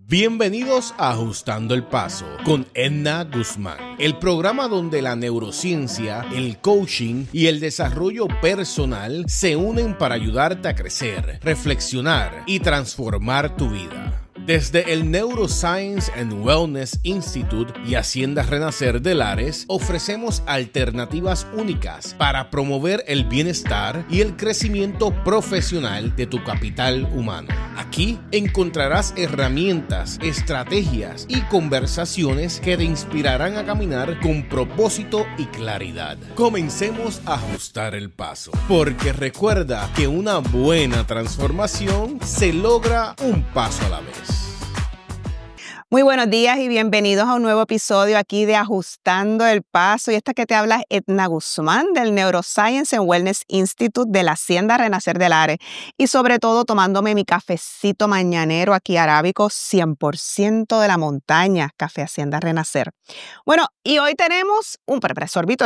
Bienvenidos a Ajustando el Paso con Edna Guzmán, el programa donde la neurociencia, el coaching y el desarrollo personal se unen para ayudarte a crecer, reflexionar y transformar tu vida. Desde el Neuroscience and Wellness Institute y Hacienda Renacer de Lares, ofrecemos alternativas únicas para promover el bienestar y el crecimiento profesional de tu capital humano. Aquí encontrarás herramientas, estrategias y conversaciones que te inspirarán a caminar con propósito y claridad. Comencemos a ajustar el paso, porque recuerda que una buena transformación se logra un paso a la vez. Muy buenos días y bienvenidos a un nuevo episodio aquí de Ajustando el Paso. Y esta que te habla es Edna Guzmán del Neuroscience and Wellness Institute de la Hacienda Renacer de Lares. Y sobre todo tomándome mi cafecito mañanero aquí arábico 100% de la montaña, Café Hacienda Renacer. Bueno, y hoy tenemos un sorbito.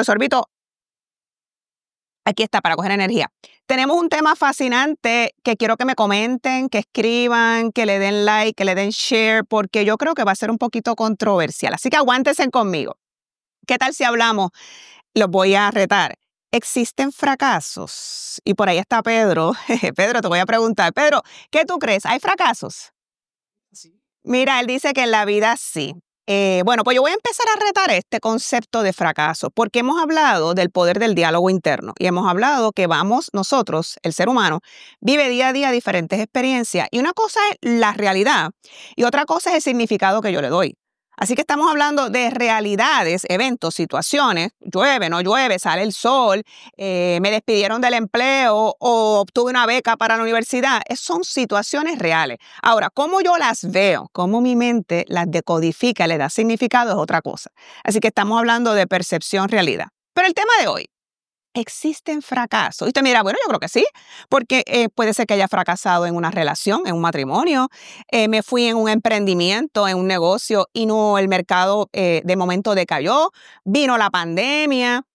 Aquí está, para coger energía. Tenemos un tema fascinante que quiero que me comenten, que escriban, que le den like, que le den share, porque yo creo que va a ser un poquito controversial. Así que aguántense conmigo. ¿Qué tal si hablamos? Los voy a retar. ¿Existen fracasos? Y por ahí está Pedro. Pedro, te voy a preguntar. Pedro, ¿qué tú crees? ¿Hay fracasos? Sí. Mira, él dice que en la vida sí. Bueno, pues yo voy a empezar a retar este concepto de fracaso, porque hemos hablado del poder del diálogo interno y hemos hablado que nosotros, el ser humano, vive día a día diferentes experiencias y una cosa es la realidad y otra cosa es el significado que yo le doy. Así que estamos hablando de realidades, eventos, situaciones, llueve, no llueve, sale el sol, me despidieron del empleo o obtuve una beca para la universidad. Son situaciones reales. Ahora, cómo yo las veo, cómo mi mente las decodifica, le da significado es otra cosa. Así que estamos hablando de percepción, realidad. Pero el tema de hoy, ¿existen fracasos? Y usted mira, bueno, yo creo que sí, porque puede ser que haya fracasado en una relación, en un matrimonio, me fui en un emprendimiento, en un negocio y no, el mercado de momento decayó, vino la pandemia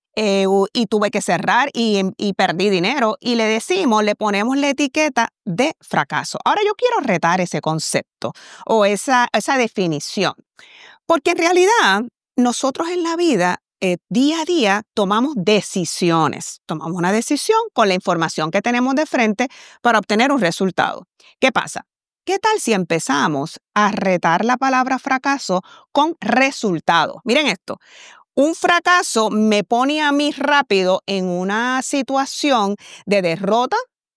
y tuve que cerrar y perdí dinero y le ponemos la etiqueta de fracaso. Ahora yo quiero retar ese concepto o esa definición, porque en realidad nosotros en la vida día a día tomamos decisiones. Tomamos una decisión con la información que tenemos de frente para obtener un resultado. ¿Qué pasa? ¿Qué tal si empezamos a retar la palabra fracaso con resultado? Miren esto. Un fracaso me pone a mí rápido en una situación de derrota,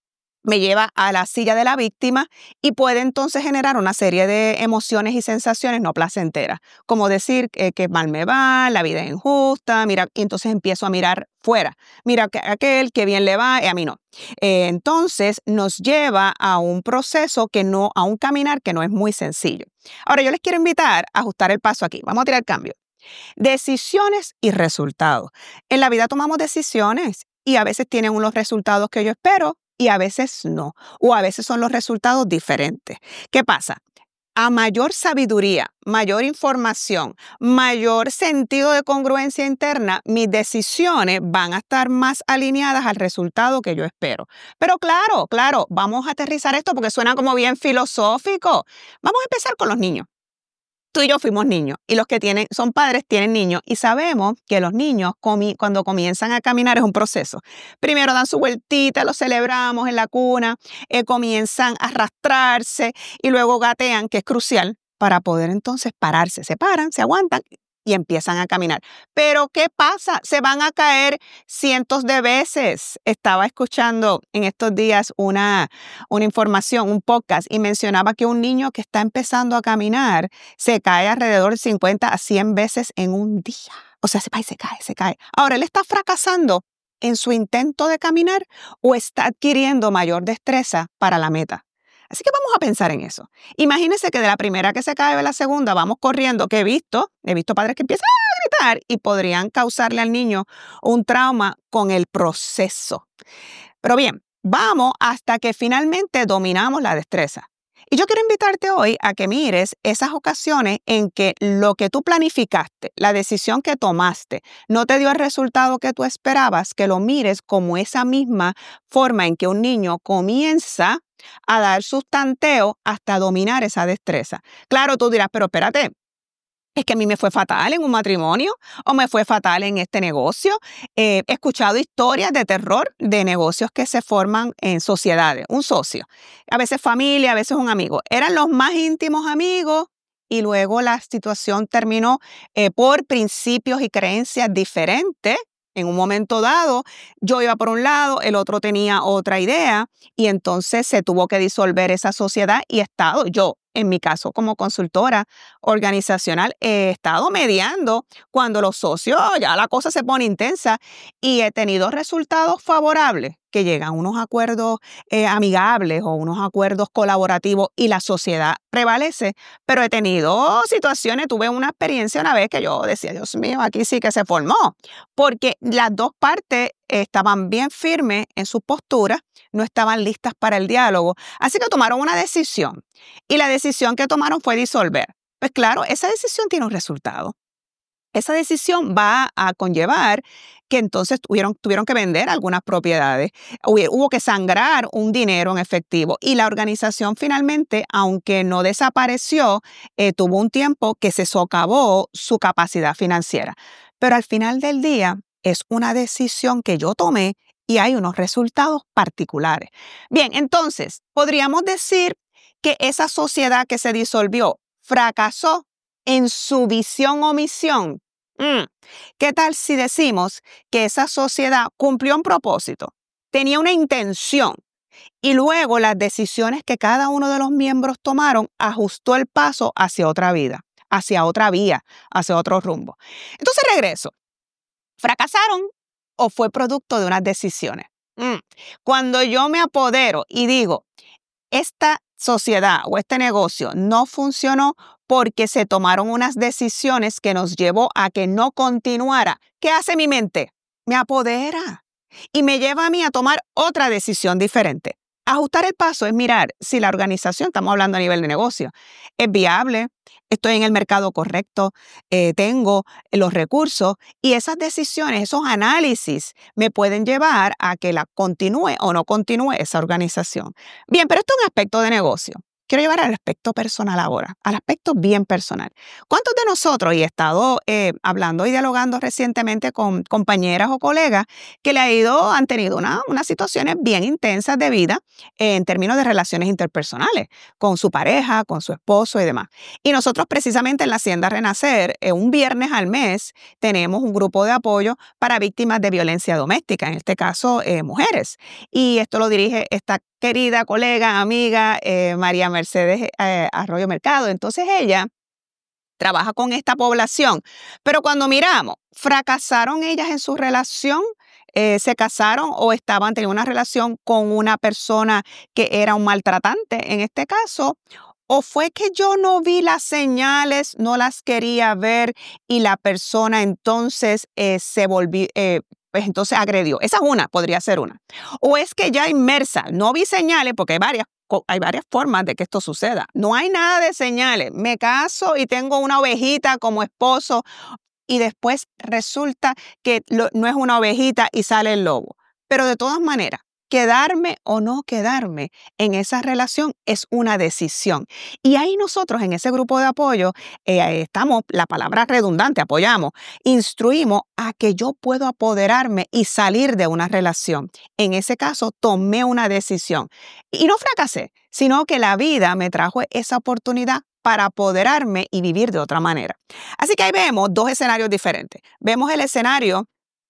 me lleva a la silla de la víctima y puede entonces generar una serie de emociones y sensaciones no placenteras, como decir que mal me va, la vida es injusta, mira, y entonces empiezo a mirar fuera, mira que aquel que bien le va y a mí no. Entonces nos lleva a un proceso a un caminar que no es muy sencillo. Ahora yo les quiero invitar a ajustar el paso aquí, vamos a tirar cambio. Decisiones y resultados. En la vida tomamos decisiones y a veces tienen unos resultados que yo espero y a veces no, o a veces son los resultados diferentes. ¿Qué pasa? A mayor sabiduría, mayor información, mayor sentido de congruencia interna, mis decisiones van a estar más alineadas al resultado que yo espero. Pero claro, vamos a aterrizar esto porque suena como bien filosófico. Vamos a empezar con los niños. Tú y yo fuimos niños y los que son padres tienen niños y sabemos que los niños cuando comienzan a caminar es un proceso. Primero dan su vueltita, lo celebramos en la cuna, comienzan a arrastrarse y luego gatean, que es crucial para poder entonces pararse. Se paran, se aguantan y empiezan a caminar. Pero ¿qué pasa? Se van a caer cientos de veces. Estaba escuchando en estos días una información, un podcast, y mencionaba que un niño que está empezando a caminar se cae alrededor de 50 a 100 veces en un día. O sea, se cae. Ahora, ¿él está fracasando en su intento de caminar o está adquiriendo mayor destreza para la meta? Así que vamos a pensar en eso. Imagínense que de la primera que se cae a la segunda vamos corriendo, que he visto padres que empiezan a gritar y podrían causarle al niño un trauma con el proceso. Pero bien, vamos hasta que finalmente dominamos la destreza. Y yo quiero invitarte hoy a que mires esas ocasiones en que lo que tú planificaste, la decisión que tomaste, no te dio el resultado que tú esperabas, que lo mires como esa misma forma en que un niño comienza a dar sus tanteos hasta dominar esa destreza. Claro, tú dirás, pero espérate, es que a mí me fue fatal en un matrimonio o me fue fatal en este negocio. He escuchado historias de terror de negocios que se forman en sociedades, un socio, a veces familia, a veces un amigo. Eran los más íntimos amigos y luego la situación terminó por principios y creencias diferentes. En un momento dado, yo iba por un lado, el otro tenía otra idea y entonces se tuvo que disolver esa sociedad y he estado yo, en mi caso como consultora organizacional, he estado mediando cuando los socios ya la cosa se pone intensa y he tenido resultados favorables que llegan a unos acuerdos amigables o unos acuerdos colaborativos y la sociedad prevalece, pero he tenido situaciones, tuve una experiencia una vez que yo decía, Dios mío, aquí sí que se formó, porque las dos partes estaban bien firmes en su postura, no estaban listas para el diálogo, así que tomaron una decisión y la decisión que tomaron fue disolver. Pues claro, esa decisión tiene un resultado. Esa decisión va a conllevar que entonces tuvieron que vender algunas propiedades, hubo que sangrar un dinero en efectivo y la organización finalmente, aunque no desapareció, tuvo un tiempo que se socavó su capacidad financiera. Pero al final del día es una decisión que yo tomé y hay unos resultados particulares. Bien, entonces podríamos decir que esa sociedad que se disolvió fracasó en su visión o misión. ¿Qué tal si decimos que esa sociedad cumplió un propósito, tenía una intención y luego las decisiones que cada uno de los miembros tomaron ajustó el paso hacia otra vida, hacia otra vía, hacia otro rumbo? Entonces regreso. ¿Fracasaron o fue producto de unas decisiones? Cuando yo me apodero y digo, esta sociedad o este negocio no funcionó porque se tomaron unas decisiones que nos llevó a que no continuara. ¿Qué hace mi mente? Me apodera y me lleva a mí a tomar otra decisión diferente. Ajustar el paso es mirar si la organización, estamos hablando a nivel de negocio, es viable, estoy en el mercado correcto, tengo los recursos y esas decisiones, esos análisis me pueden llevar a que la continúe o no continúe esa organización. Bien, pero esto es un aspecto de negocio. Quiero llevar al aspecto personal ahora, al aspecto bien personal. ¿Cuántos de nosotros, y he estado hablando y dialogando recientemente con compañeras o colegas que han tenido unas situaciones bien intensas de vida en términos de relaciones interpersonales con su pareja, con su esposo y demás? Y nosotros precisamente en la Hacienda Renacer, un viernes al mes, tenemos un grupo de apoyo para víctimas de violencia doméstica, en este caso mujeres. Y esto lo dirige esta querida colega, amiga, María Mercedes Arroyo Mercado. Entonces ella trabaja con esta población. Pero cuando miramos, ¿fracasaron ellas en su relación? ¿Se casaron o teniendo una relación con una persona que era un maltratante en este caso? ¿O fue que yo no vi las señales, no las quería ver y la persona entonces se volvió, pues entonces agredió? Esa es una, podría ser una. O es que ya inmersa, no vi señales porque hay varias formas de que esto suceda. No hay nada de señales. Me caso y tengo una ovejita como esposo y después resulta que no es una ovejita y sale el lobo. Pero de todas maneras, quedarme o no quedarme en esa relación es una decisión. Y ahí nosotros en ese grupo de apoyo estamos, la palabra redundante, apoyamos, instruimos a que yo puedo apoderarme y salir de una relación. En ese caso, tomé una decisión. Y no fracasé, sino que la vida me trajo esa oportunidad para apoderarme y vivir de otra manera. Así que ahí vemos dos escenarios diferentes. Vemos el escenario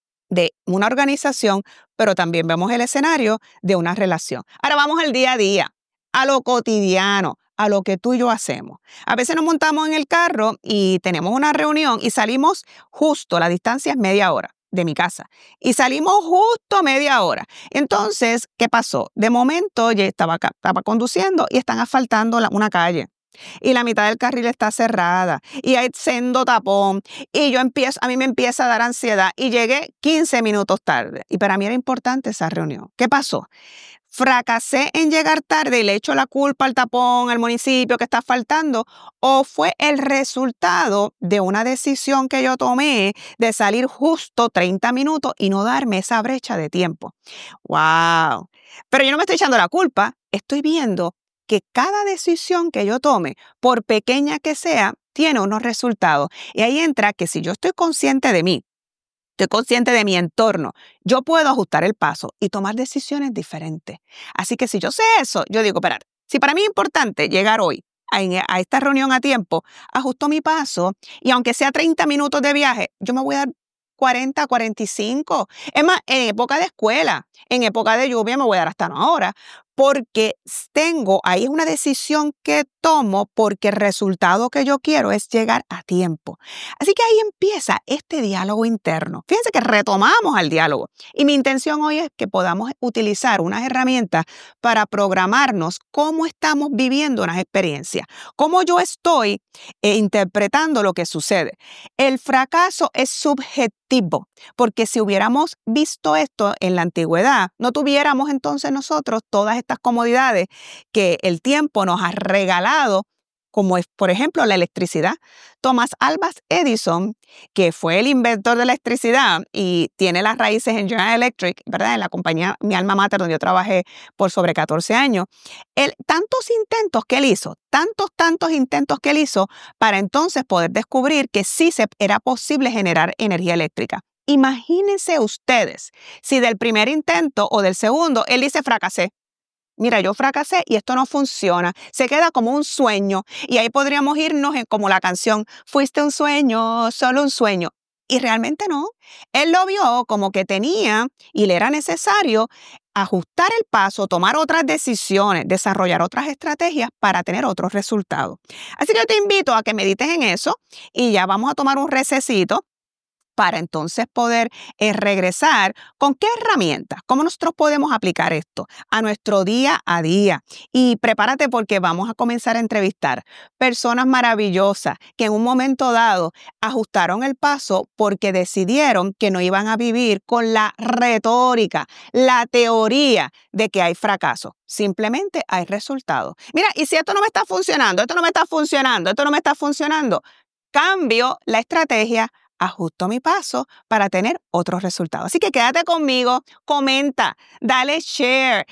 de una organización, pero también vemos el escenario de una relación. Ahora vamos al día a día, a lo cotidiano, a lo que tú y yo hacemos. A veces nos montamos en el carro y tenemos una reunión y salimos justo, la distancia es media hora de mi casa, y salimos justo media hora. Entonces, ¿qué pasó? De momento, ya estaba conduciendo y están asfaltando una calle. Y la mitad del carril está cerrada y hay sendo tapón y a mí me empieza a dar ansiedad y llegué 15 minutos tarde y para mí era importante esa reunión. ¿Qué pasó? ¿Fracasé en llegar tarde y le echo la culpa al tapón, al municipio que está faltando? ¿O fue el resultado de una decisión que yo tomé de salir justo 30 minutos y no darme esa brecha de tiempo? ¡Wow! Pero yo no me estoy echando la culpa. Estoy viendo que cada decisión que yo tome, por pequeña que sea, tiene unos resultados. Y ahí entra que si yo estoy consciente de mí, estoy consciente de mi entorno, yo puedo ajustar el paso y tomar decisiones diferentes. Así que si yo sé eso, yo digo, espérate, si para mí es importante llegar hoy a esta reunión a tiempo, ajusto mi paso y aunque sea 30 minutos de viaje, yo me voy a dar 40, 45. Es más, en época de escuela, en época de lluvia me voy a dar hasta una hora, porque ahí es una decisión que tomo porque el resultado que yo quiero es llegar a tiempo. Así que ahí empieza este diálogo interno. Fíjense que retomamos al diálogo y mi intención hoy es que podamos utilizar unas herramientas para programarnos cómo estamos viviendo unas experiencias, cómo yo estoy interpretando lo que sucede. El fracaso es subjetivo, porque si hubiéramos visto esto en la antigüedad, no tuviéramos entonces nosotros todas estas comodidades que el tiempo nos ha regalado, como es, por ejemplo, la electricidad. Thomas Alva Edison, que fue el inventor de la electricidad y tiene las raíces en General Electric, ¿verdad? En la compañía, mi alma mater, donde yo trabajé por sobre 14 años. Tantos intentos que él hizo, tantos intentos que él hizo para entonces poder descubrir que sí era posible generar energía eléctrica. Imagínense ustedes si del primer intento o del segundo él dice fracasé. Mira, yo fracasé y esto no funciona. Se queda como un sueño. Y ahí podríamos irnos como la canción, fuiste un sueño, solo un sueño. Y realmente no. Él lo vio como que tenía y le era necesario ajustar el paso, tomar otras decisiones, desarrollar otras estrategias para tener otros resultados. Así que yo te invito a que medites en eso y ya vamos a tomar un recesito para entonces poder regresar con qué herramientas, cómo nosotros podemos aplicar esto a nuestro día a día. Y prepárate porque vamos a comenzar a entrevistar personas maravillosas que en un momento dado ajustaron el paso porque decidieron que no iban a vivir con la retórica, la teoría de que hay fracaso. Simplemente hay resultados. Mira, y si esto no me está funcionando, esto no me está funcionando, cambio la estrategia, ajusto mi paso para tener otros resultados. Así que quédate conmigo, comenta, dale share,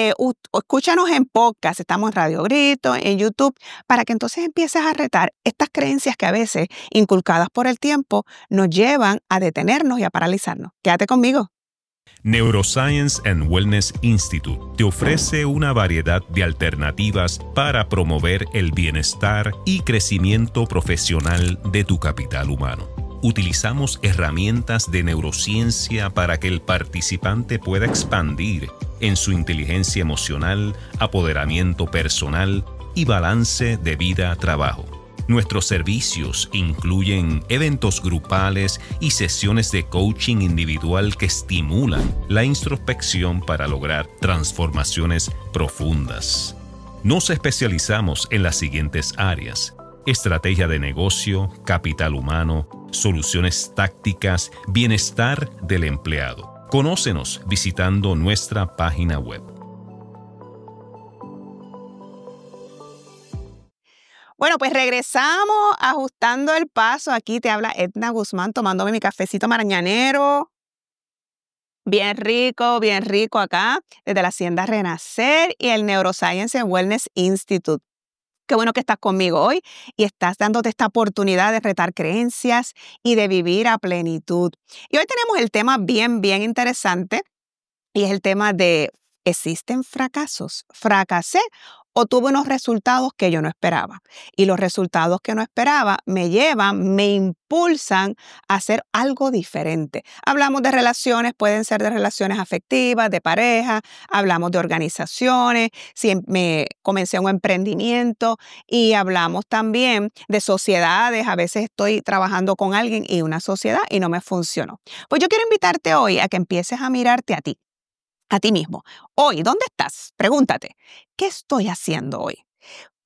escúchanos en podcast, estamos en Radio Grito, en YouTube, para que entonces empieces a retar estas creencias que a veces, inculcadas por el tiempo, nos llevan a detenernos y a paralizarnos. Quédate conmigo. Neuroscience and Wellness Institute te ofrece una variedad de alternativas para promover el bienestar y crecimiento profesional de tu capital humano. Utilizamos herramientas de neurociencia para que el participante pueda expandir en su inteligencia emocional, apoderamiento personal y balance de vida-trabajo. Nuestros servicios incluyen eventos grupales y sesiones de coaching individual que estimulan la introspección para lograr transformaciones profundas. Nos especializamos en las siguientes áreas: estrategia de negocio, capital humano, soluciones tácticas, bienestar del empleado. Conócenos visitando nuestra página web. Bueno, pues regresamos ajustando el paso. Aquí te habla Edna Guzmán tomándome mi cafecito mañanero. Bien rico acá desde la Hacienda Renacer y el Neuroscience and Wellness Institute. Qué bueno que estás conmigo hoy y estás dándote esta oportunidad de retar creencias y de vivir a plenitud. Y hoy tenemos el tema bien interesante y es el tema de ¿existen fracasos? ¿Fracasé o tuve unos resultados que yo no esperaba? Y los resultados que no esperaba me impulsan a hacer algo diferente. Hablamos de relaciones, pueden ser de relaciones afectivas, de pareja, hablamos de organizaciones, si me comencé un emprendimiento y hablamos también de sociedades. A veces estoy trabajando con alguien y una sociedad y no me funcionó. Pues yo quiero invitarte hoy a que empieces a mirarte a ti mismo. Hoy, ¿dónde estás? Pregúntate, ¿qué estoy haciendo hoy?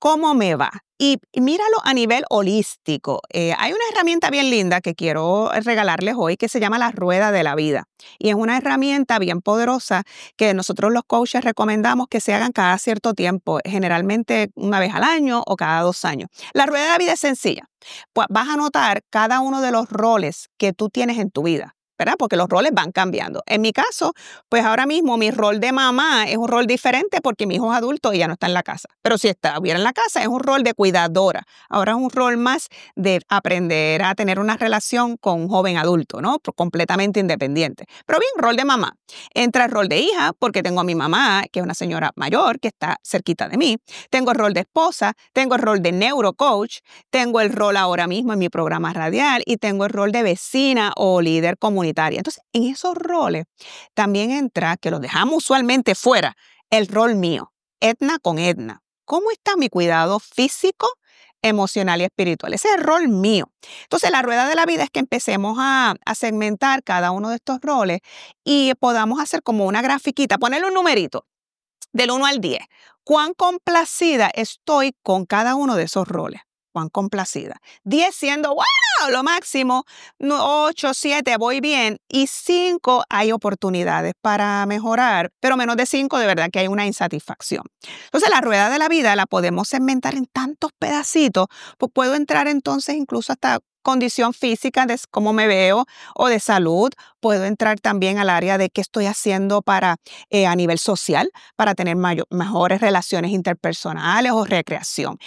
¿Cómo me va? Y míralo a nivel holístico. Hay una herramienta bien linda que quiero regalarles hoy que se llama la Rueda de la Vida. Y es una herramienta bien poderosa que nosotros los coaches recomendamos que se hagan cada cierto tiempo, generalmente una vez al año o cada 2 años. La Rueda de la Vida es sencilla. Pues vas a notar cada uno de los roles que tú tienes en tu vida, ¿verdad? Porque los roles van cambiando. En mi caso, pues ahora mismo mi rol de mamá es un rol diferente porque mi hijo es adulto y ya no está en la casa. Pero si estuviera en la casa es un rol de cuidadora. Ahora es un rol más de aprender a tener una relación con un joven adulto, ¿no? Completamente independiente. Pero bien, rol de mamá. Entra el rol de hija porque tengo a mi mamá, que es una señora mayor que está cerquita de mí. Tengo el rol de esposa, tengo el rol de neurocoach, tengo el rol ahora mismo en mi programa radial y tengo el rol de vecina o líder comunitaria. Entonces, en esos roles también entra, que los dejamos usualmente fuera, el rol mío, Edna con Edna. ¿Cómo está mi cuidado físico, emocional y espiritual? Ese es el rol mío. Entonces, la rueda de la vida es que empecemos a segmentar cada uno de estos roles y podamos hacer como una grafiquita, ponerle un numerito del 1 al 10. ¿Cuán complacida estoy con cada uno de esos roles? ¿Cuán complacida? 10 siendo, wow, lo máximo. 8, 7, voy bien. Y 5, hay oportunidades para mejorar. Pero menos de 5, de verdad que hay una insatisfacción. Entonces, la rueda de la vida la podemos segmentar en tantos pedacitos. Pues puedo entrar entonces incluso hasta condición física de cómo me veo o de salud. Puedo entrar también al área de qué estoy haciendo para a nivel social, para tener mejores relaciones interpersonales o recreación.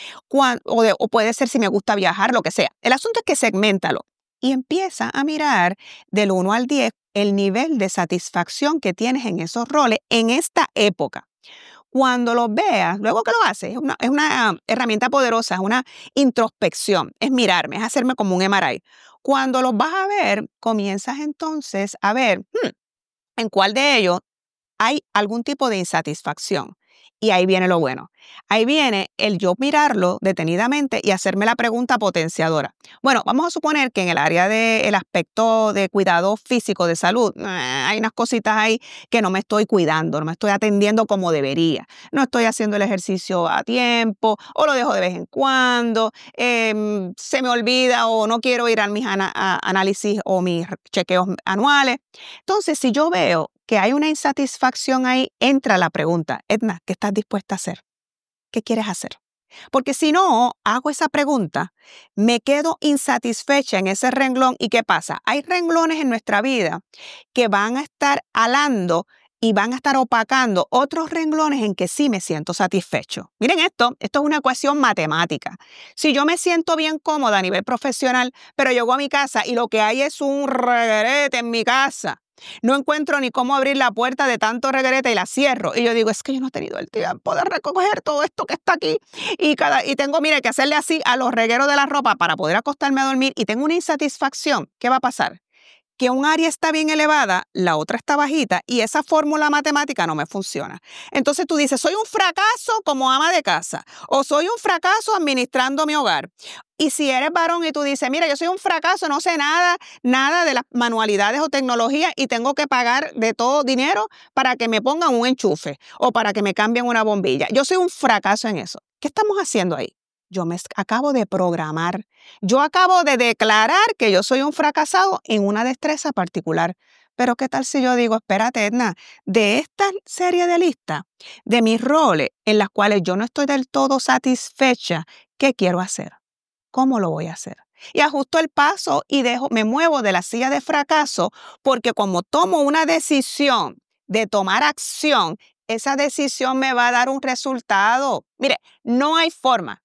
O puede ser si me gusta viajar, lo que sea. El asunto es que segméntalo y empieza a mirar del 1 al 10 el nivel de satisfacción que tienes en esos roles en esta época. Cuando los veas, luego que lo haces, es una herramienta poderosa, es una introspección, es mirarme, es hacerme como un MRI. Cuando los vas a ver, comienzas entonces a ver en cuál de ellos hay algún tipo de insatisfacción. Y ahí viene lo bueno. Ahí viene el yo mirarlo detenidamente y hacerme la pregunta potenciadora. Bueno, vamos a suponer que en el área del aspecto de cuidado físico, de salud, hay unas cositas ahí que no me estoy cuidando, no me estoy atendiendo como debería. No estoy haciendo el ejercicio a tiempo o lo dejo de vez en cuando, se me olvida o no quiero ir a mis análisis o mis chequeos anuales. Entonces, si yo veo que hay una insatisfacción ahí, entra la pregunta, Edna, ¿qué estás dispuesta a hacer? ¿Qué quieres hacer? Porque si no hago esa pregunta, me quedo insatisfecha en ese renglón. ¿Y qué pasa? Hay renglones en nuestra vida que van a estar alando y van a estar opacando otros renglones en que sí me siento satisfecho. Miren esto es una ecuación matemática. Si yo me siento bien cómoda a nivel profesional, pero llego a mi casa y lo que hay es un reguerete en mi casa, no encuentro ni cómo abrir la puerta de tanto reguerete y la cierro. Y yo digo, es que yo no he tenido el tiempo de recoger todo esto que está aquí. Y tengo, mire, que hacerle así a los regueros de la ropa para poder acostarme a dormir y tengo una insatisfacción. ¿Qué va a pasar? Que un área está bien elevada, la otra está bajita y esa fórmula matemática no me funciona. Entonces tú dices, soy un fracaso como ama de casa o soy un fracaso administrando mi hogar. Y si eres varón y tú dices, mira, yo soy un fracaso, no sé nada de las manualidades o tecnología y tengo que pagar de todo dinero para que me pongan un enchufe o para que me cambien una bombilla. Yo soy un fracaso en eso. ¿Qué estamos haciendo ahí? Yo me acabo de programar. Yo acabo de declarar que yo soy un fracasado en una destreza particular. Pero ¿qué tal si yo digo, espérate, Edna, de esta serie de listas, de mis roles en las cuales yo no estoy del todo satisfecha, ¿qué quiero hacer? ¿Cómo lo voy a hacer? Y ajusto el paso y me muevo de la silla de fracaso porque como tomo una decisión de tomar acción, esa decisión me va a dar un resultado. Mire, no hay forma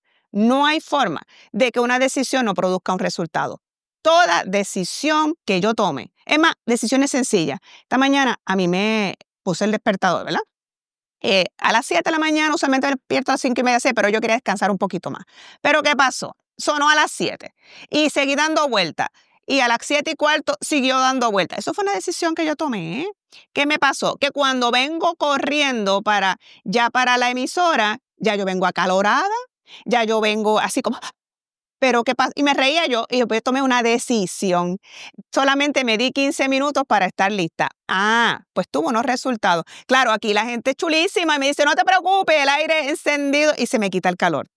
de que una decisión no produzca un resultado. Toda decisión que yo tome, es más, decisiones sencillas. Esta mañana a mí me puse el despertador, ¿verdad? A las 7 de la mañana, usualmente me despierto a las 5:30, 6, pero yo quería descansar un poquito más. ¿Pero qué pasó? Sonó a las 7 y seguí dando vueltas. Y a las 7:15 siguió dando vueltas. Eso fue una decisión que yo tomé. ¿Qué me pasó? Que cuando vengo corriendo para la emisora, ya yo vengo acalorada, ya yo vengo así como, pero ¿qué pasa? Y me reía yo y después tomé una decisión. Solamente me di 15 minutos para estar lista. Pues tuvo unos resultados. Claro, aquí la gente es chulísima y me dice, no te preocupes, el aire encendido y se me quita el calor.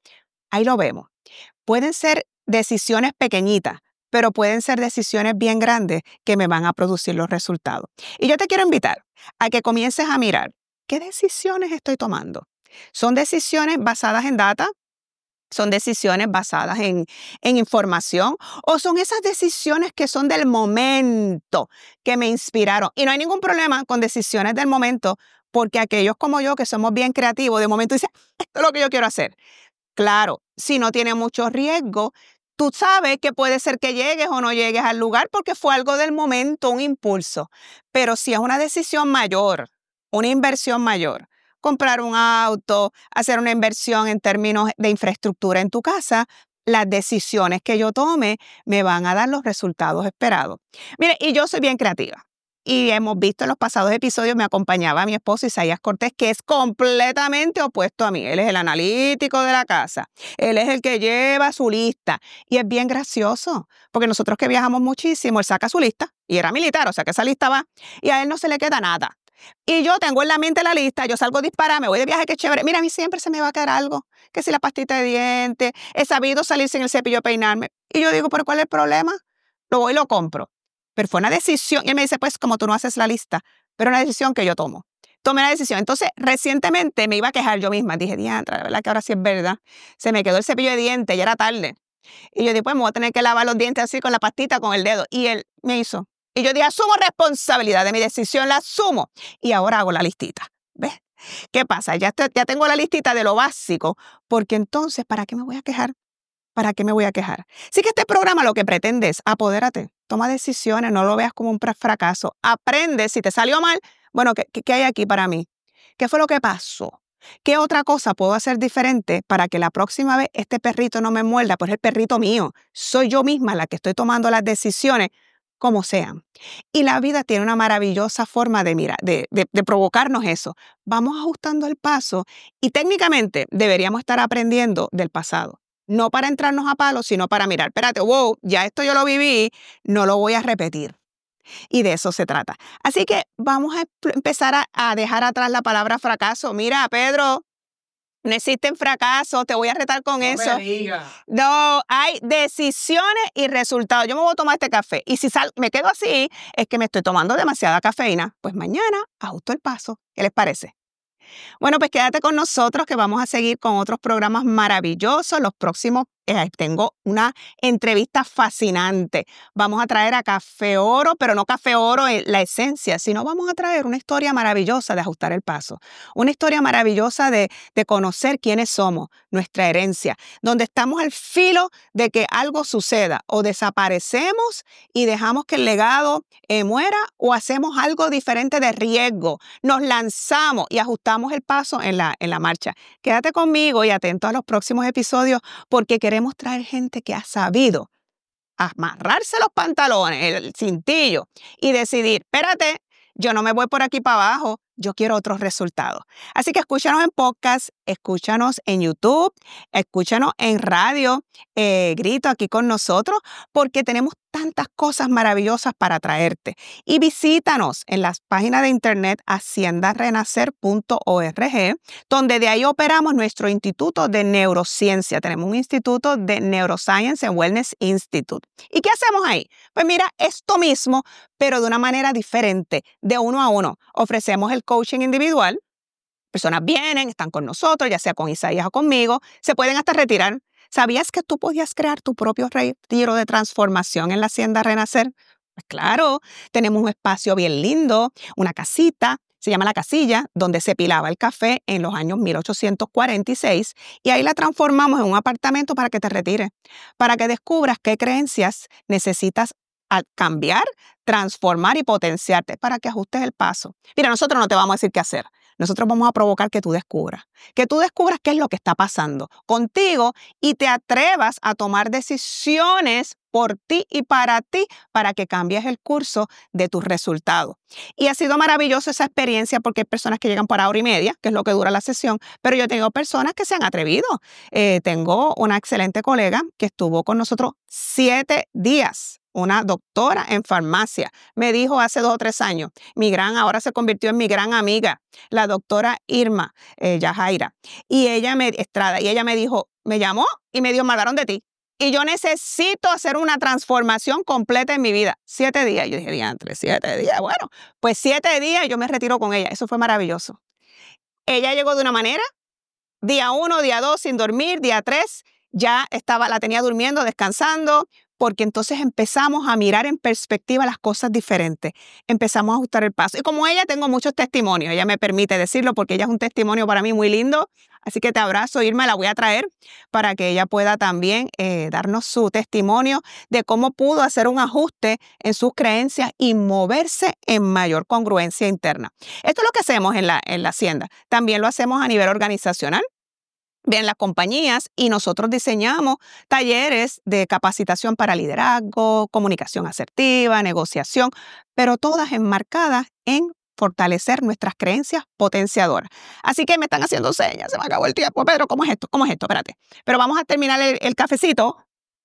Ahí lo vemos. Pueden ser decisiones pequeñitas, pero pueden ser decisiones bien grandes que me van a producir los resultados. Y yo te quiero invitar a que comiences a mirar qué decisiones estoy tomando. ¿Son decisiones basadas en data? ¿Son decisiones basadas en información? ¿O son esas decisiones que son del momento, que me inspiraron? Y no hay ningún problema con decisiones del momento, porque aquellos como yo que somos bien creativos, de momento dicen, esto es lo que yo quiero hacer. Claro, si no tiene mucho riesgo, tú sabes que puede ser que llegues o no llegues al lugar porque fue algo del momento, un impulso. Pero si es una decisión mayor, una inversión mayor, comprar un auto, hacer una inversión en términos de infraestructura en tu casa, las decisiones que yo tome me van a dar los resultados esperados. Mire, y yo soy bien creativa. Y hemos visto en los pasados episodios, me acompañaba mi esposo Isaías Cortés, que es completamente opuesto a mí. Él es el analítico de la casa. Él es el que lleva su lista. Y es bien gracioso, porque nosotros que viajamos muchísimo, él saca su lista, y era militar, o sea que esa lista va, y a él no se le queda nada. Y yo tengo en la mente la lista, yo salgo disparada, me voy de viaje, qué chévere. Mira, a mí siempre se me va a quedar algo, que si la pastita de dientes, he sabido salir sin el cepillo peinarme. Y yo digo, ¿pero cuál es el problema? Lo voy y lo compro. Pero fue una decisión, y él me dice, pues como tú no haces la lista, pero una decisión que yo tomo. Tomé la decisión. Entonces, recientemente me iba a quejar yo misma. Dije, diantre, la verdad que ahora sí es verdad. Se me quedó el cepillo de dientes, ya era tarde. Y yo dije, pues me voy a tener que lavar los dientes así con la pastita, con el dedo. Y él me hizo. Y yo dije, asumo responsabilidad de mi decisión, la asumo. Y ahora hago la listita. ¿Ves? ¿Qué pasa? Ya tengo la listita de lo básico, porque entonces, ¿para qué me voy a quejar? ¿Para qué me voy a quejar? Así que este programa lo que pretende es apodérate, toma decisiones, no lo veas como un fracaso. Aprende, si te salió mal, bueno, ¿qué hay aquí para mí? ¿Qué fue lo que pasó? ¿Qué otra cosa puedo hacer diferente para que la próxima vez este perrito no me muerda? Pues es el perrito mío. Soy yo misma la que estoy tomando las decisiones, como sean. Y la vida tiene una maravillosa forma de mirar, de provocarnos eso. Vamos ajustando el paso y técnicamente deberíamos estar aprendiendo del pasado. No para entrarnos a palos, sino para mirar, espérate, wow, ya esto yo lo viví, no lo voy a repetir. Y de eso se trata. Así que vamos a empezar a dejar atrás la palabra fracaso. Mira, Pedro, no existen fracasos, te voy a retar con eso. No me digas. No, hay decisiones y resultados. Yo me voy a tomar este café y si me quedo así, es que me estoy tomando demasiada cafeína. Pues mañana ajusto el paso. ¿Qué les parece? Bueno, pues quédate con nosotros que vamos a seguir con otros programas maravillosos. Los próximos, tengo una entrevista fascinante. Vamos a traer a Café Oro, pero no Café Oro en la esencia, sino vamos a traer una historia maravillosa de ajustar el paso. Una historia maravillosa de conocer quiénes somos, nuestra herencia, donde estamos al filo de que algo suceda o desaparecemos y dejamos que el legado muera o hacemos algo diferente de riesgo. Nos lanzamos y ajustamos el paso en la marcha. Quédate conmigo y atento a los próximos episodios porque queremos traer gente que ha sabido amarrarse los pantalones, el cintillo y decidir, espérate, yo no me voy por aquí para abajo, yo quiero otros resultados. Así que escúchanos en podcast, escúchanos en YouTube, escúchanos en radio, grito aquí con nosotros, porque tenemos tantas cosas maravillosas para traerte. Y visítanos en las páginas de internet haciendarenacer.org, donde de ahí operamos nuestro Instituto de Neurociencia. Tenemos un Instituto de Neuroscience and Wellness Institute. ¿Y qué hacemos ahí? Pues mira, esto mismo, pero de una manera diferente, de uno a uno. Ofrecemos el coaching individual. Personas vienen, están con nosotros, ya sea con Isaías o conmigo, se pueden hasta retirar. ¿Sabías que tú podías crear tu propio retiro de transformación en la Hacienda Renacer? Pues claro, tenemos un espacio bien lindo, una casita, se llama La Casilla, donde se pilaba el café en los años 1846 y ahí la transformamos en un apartamento para que te retires, para que descubras qué creencias necesitas cambiar, transformar y potenciarte para que ajustes el paso. Mira, nosotros no te vamos a decir qué hacer. Nosotros vamos a provocar que tú descubras qué es lo que está pasando contigo y te atrevas a tomar decisiones por ti y para ti para que cambies el curso de tus resultados. Y ha sido maravillosa esa experiencia porque hay personas que llegan por hora y media, que es lo que dura la sesión, pero yo tengo personas que se han atrevido. Tengo una excelente colega que estuvo con nosotros 7 días. una doctora en farmacia, me dijo hace 2 o 3 años, ahora se convirtió en mi gran amiga, la doctora Irma Yajaira, y ella me dijo, me llamó y me dijo, me hablaron de ti. Y yo necesito hacer una transformación completa en mi vida. 7 días. Yo dije, diantre, 7 días. Bueno, pues 7 días y yo me retiro con ella. Eso fue maravilloso. Ella llegó de una manera, día 1, día 2 sin dormir, día 3 ya la tenía durmiendo, descansando, porque entonces empezamos a mirar en perspectiva las cosas diferentes. Empezamos a ajustar el paso. Y como ella, tengo muchos testimonios. Ella me permite decirlo porque ella es un testimonio para mí muy lindo. Así que te abrazo, Irma, la voy a traer para que ella pueda también darnos su testimonio de cómo pudo hacer un ajuste en sus creencias y moverse en mayor congruencia interna. Esto es lo que hacemos en la Hacienda. También lo hacemos a nivel organizacional. Bien, las compañías, y nosotros diseñamos talleres de capacitación para liderazgo, comunicación asertiva, negociación, pero todas enmarcadas en fortalecer nuestras creencias potenciadoras. Así que me están haciendo señas, se me acabó el tiempo. Pedro, ¿cómo es esto? ¿Cómo es esto? Espérate. Pero vamos a terminar el cafecito,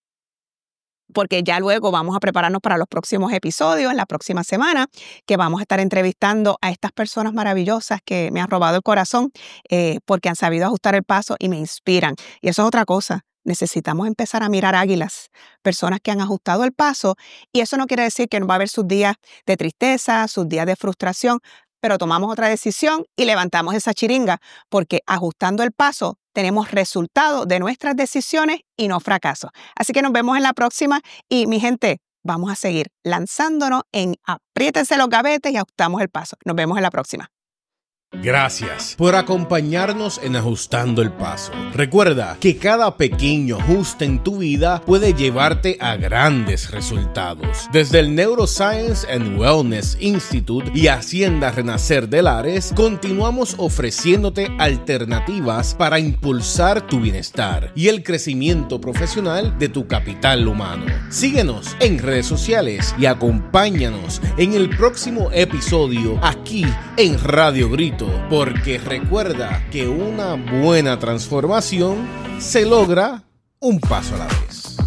porque ya luego vamos a prepararnos para los próximos episodios, en la próxima semana, que vamos a estar entrevistando a estas personas maravillosas que me han robado el corazón porque han sabido ajustar el paso y me inspiran. Y eso es otra cosa. Necesitamos empezar a mirar águilas, personas que han ajustado el paso, y eso no quiere decir que no va a haber sus días de tristeza, sus días de frustración, pero tomamos otra decisión y levantamos esa chiringa, porque ajustando el paso tenemos resultado de nuestras decisiones y no fracasos. Así que nos vemos en la próxima y mi gente, vamos a seguir lanzándonos en apriétense los gavetes y ajustamos el paso. Nos vemos en la próxima. Gracias por acompañarnos en Ajustando el Paso. Recuerda que cada pequeño ajuste en tu vida puede llevarte a grandes resultados. Desde el Neuroscience and Wellness Institute y Hacienda Renacer de Lares, continuamos ofreciéndote alternativas para impulsar tu bienestar y el crecimiento profesional de tu capital humano. Síguenos en redes sociales y acompáñanos en el próximo episodio aquí en Radio Grito. Porque recuerda que una buena transformación se logra un paso a la vez.